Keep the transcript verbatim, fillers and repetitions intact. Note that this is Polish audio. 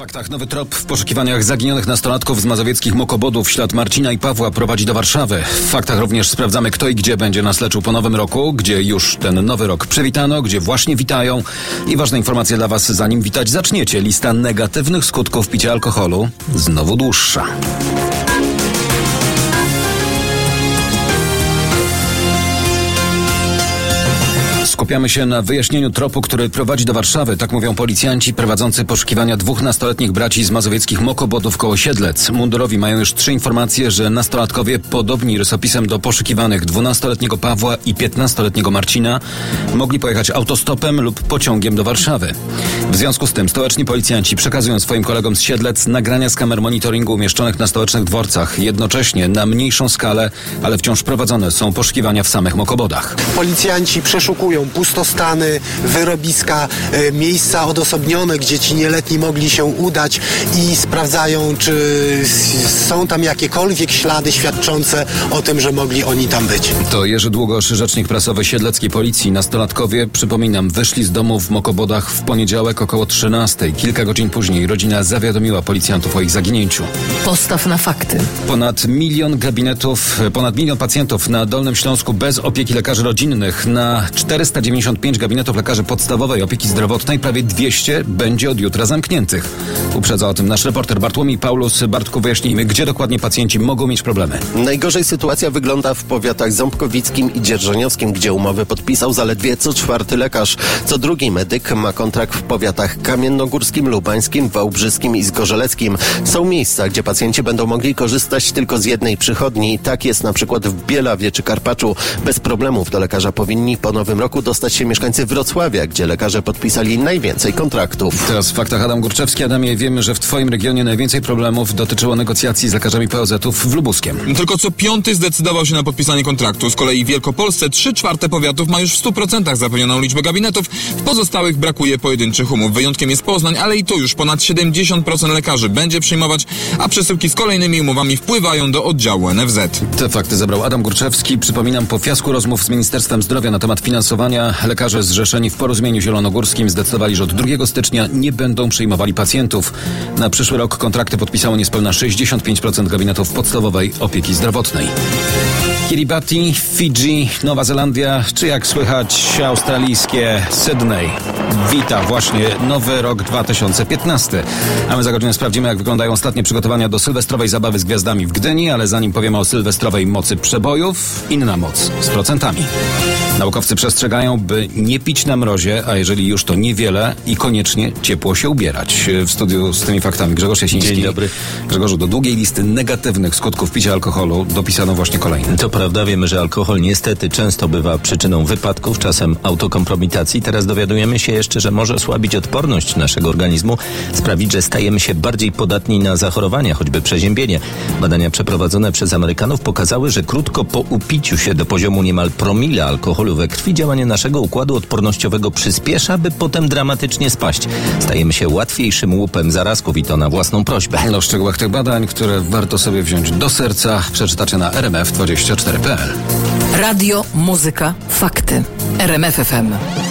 faktach nowy trop w poszukiwaniach zaginionych nastolatków z mazowieckich Mokobodów. Ślad Marcina i Pawła prowadzi do Warszawy. W faktach również sprawdzamy, kto i gdzie będzie nas leczył po nowym roku, gdzie już ten nowy rok przywitano, gdzie właśnie witają. I ważna informacja dla Was, zanim witać zaczniecie. Lista negatywnych skutków picia alkoholu znowu dłuższa. Skupiamy się na wyjaśnieniu tropu, który prowadzi do Warszawy. Tak mówią policjanci prowadzący poszukiwania dwóch nastoletnich braci z mazowieckich Mokobodów koło Siedlec. Mundurowi mają już trzy informacje, że nastolatkowie podobni rysopisem do poszukiwanych dwunastoletniego Pawła i piętnastoletniego Marcina mogli pojechać autostopem lub pociągiem do Warszawy. W związku z tym stołeczni policjanci przekazują swoim kolegom z Siedlec nagrania z kamer monitoringu umieszczonych na stołecznych dworcach. Jednocześnie na mniejszą skalę, ale wciąż prowadzone są poszukiwania w samych Mokobodach. Policjanci przeszukują pustostany, wyrobiska, e, miejsca odosobnione, gdzie ci nieletni mogli się udać i sprawdzają, czy s- są tam jakiekolwiek ślady świadczące o tym, że mogli oni tam być. To Jerzy Długosz, rzecznik prasowy siedleckiej policji. Nastolatkowie, przypominam, wyszli z domu w Mokobodach w poniedziałek około trzynastej. Kilka godzin później rodzina zawiadomiła policjantów o ich zaginięciu. Postaw na fakty. Ponad milion gabinetów, ponad milion pacjentów na Dolnym Śląsku bez opieki lekarzy rodzinnych. Na czterysta dziewięćdziesiąt pięć gabinetów lekarzy podstawowej opieki zdrowotnej prawie dwieście będzie od jutra zamkniętych. Uprzedza o tym nasz reporter Bartłomiej Paulus. Bartku, wyjaśnijmy, gdzie dokładnie pacjenci mogą mieć problemy. Najgorzej sytuacja wygląda w powiatach ząbkowickim i dzierżoniowskim, gdzie umowy podpisał zaledwie co czwarty lekarz. Co drugi medyk ma kontrakt w powiatach kamiennogórskim, lubańskim, wałbrzyskim i zgorzeleckim. Są miejsca, gdzie pacjenci będą mogli korzystać tylko z jednej przychodni. Tak jest na przykład w Bielawie czy Karpaczu. Bez problemów do lekarza powinni po nowym roku dostać się mieszkańcy Wrocławia, gdzie lekarze podpisali najwięcej kontraktów. Teraz w faktach Adam Górczewski. Adamie, wiemy, że w Twoim regionie najwięcej problemów dotyczyło negocjacji z lekarzami P O Z-ów w Lubuskiem. Tylko co piąty zdecydował się na podpisanie kontraktu. Z kolei w Wielkopolsce trzy czwarte powiatów ma już w stu procentach zapewnioną liczbę gabinetów. W pozostałych brakuje pojedynczych umów. Wyjątkiem jest Poznań, ale i tu już ponad siedemdziesiąt procent lekarzy będzie przyjmować, a przesyłki z kolejnymi umowami wpływają do oddziału N F Z. Te fakty zebrał Adam Górczewski. Przypominam, po fiasku rozmów z Ministerstwem Zdrowia na temat finansowania, lekarze zrzeszeni w Porozumieniu Zielonogórskim zdecydowali, że od drugiego stycznia nie będą przyjmowali pacjentów. Na przyszły rok kontrakty podpisało niespełna sześćdziesiąt pięć procent gabinetów podstawowej opieki zdrowotnej. Kiribati, Fidżi, Nowa Zelandia, czy jak słychać australijskie Sydney. Wita właśnie nowy rok dwa tysiące piętnasty. A my za godzinę sprawdzimy, jak wyglądają ostatnie przygotowania do sylwestrowej zabawy z gwiazdami w Gdyni, ale zanim powiemy o sylwestrowej mocy przebojów, inna moc z procentami. Naukowcy przestrzegają, by nie pić na mrozie, a jeżeli już to niewiele i koniecznie ciepło się ubierać. W studiu z tymi faktami Grzegorz Jasiński. Dzień dobry. Grzegorzu, do długiej listy negatywnych skutków picia alkoholu dopisano właśnie kolejny. To prawda, wiemy, że alkohol niestety często bywa przyczyną wypadków, czasem autokompromitacji. Teraz dowiadujemy się jeszcze, że może osłabić odporność naszego organizmu, sprawić, że stajemy się bardziej podatni na zachorowania, choćby przeziębienie. Badania przeprowadzone przez Amerykanów pokazały, że krótko po upiciu się do poziomu niemal promila alkoholu we krwi działanie naszego układu odpornościowego przyspiesza, by potem dramatycznie spaść. Stajemy się łatwiejszym łupem zarazków i to na własną prośbę. O szczegółach tych badań, które warto sobie wziąć do serca, przeczytacie na r m f dwadzieścia cztery kropka p l. Radio, muzyka, fakty. R M F F M.